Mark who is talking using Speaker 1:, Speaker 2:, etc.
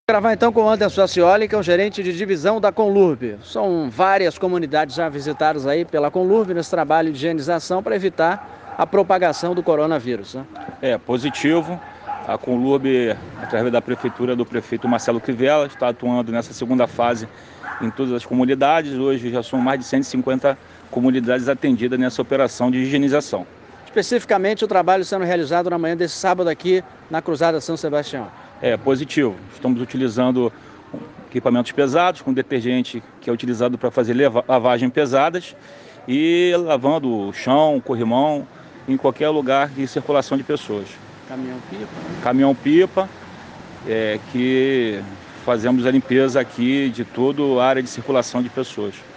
Speaker 1: Gravar então com o Anderson Ascioli, que é o gerente de divisão da Conlurb. São várias comunidades já visitadas aí pela Conlurb nesse trabalho de higienização para evitar a propagação do coronavírus, né?
Speaker 2: É positivo. A Conlurb, através da prefeitura do prefeito Marcelo Crivella, está atuando nessa segunda fase em todas as comunidades. Hoje já são mais de 150 comunidades atendidas nessa operação de higienização.
Speaker 1: Especificamente o trabalho sendo realizado na manhã desse sábado aqui na Cruzada São Sebastião.
Speaker 2: É positivo. Estamos utilizando equipamentos pesados, com detergente que é utilizado para fazer lavagem pesadas e lavando o chão, o corrimão, em qualquer lugar de circulação de pessoas.
Speaker 1: Caminhão-pipa?
Speaker 2: Caminhão-pipa, que fazemos a limpeza aqui de toda a área de circulação de pessoas.